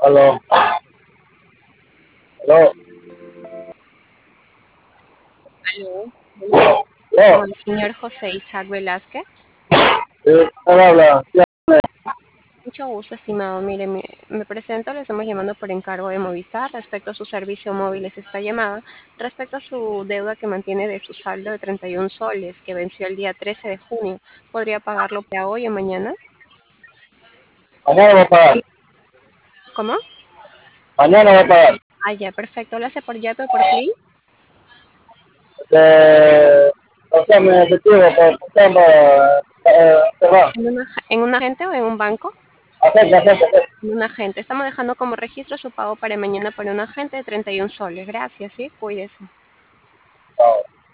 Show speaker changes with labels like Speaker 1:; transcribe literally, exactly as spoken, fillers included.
Speaker 1: Aló, aló,
Speaker 2: Aló, buenas tardes,
Speaker 1: aló,
Speaker 2: con el señor José Isaac Velázquez.
Speaker 1: eh, ¿quién habla? ¿Quién
Speaker 2: Mucho gusto, estimado. Mire, me, me presento, le estamos llamando por encargo de Movistar respecto a su servicio móvil. Es esta llamada respecto a su deuda que mantiene de su saldo de treinta y uno soles que venció el día trece de junio. ¿Podría pagarlo para hoy o mañana?
Speaker 1: mañana va a pagar,
Speaker 2: ¿Cómo?
Speaker 1: mañana va a pagar.
Speaker 2: Ah, ya, perfecto. ¿Lo hace por Yape o por Play?
Speaker 1: Eh, o sea, me efectivo por por para eh, cerrar.
Speaker 2: ¿En una, en un agente o en un banco?
Speaker 1: Acepta, acepta, acepta.
Speaker 2: En un agente. Estamos dejando como registro su pago para mañana por un agente de treinta y uno soles. Gracias, sí, cuídese.
Speaker 1: Chao.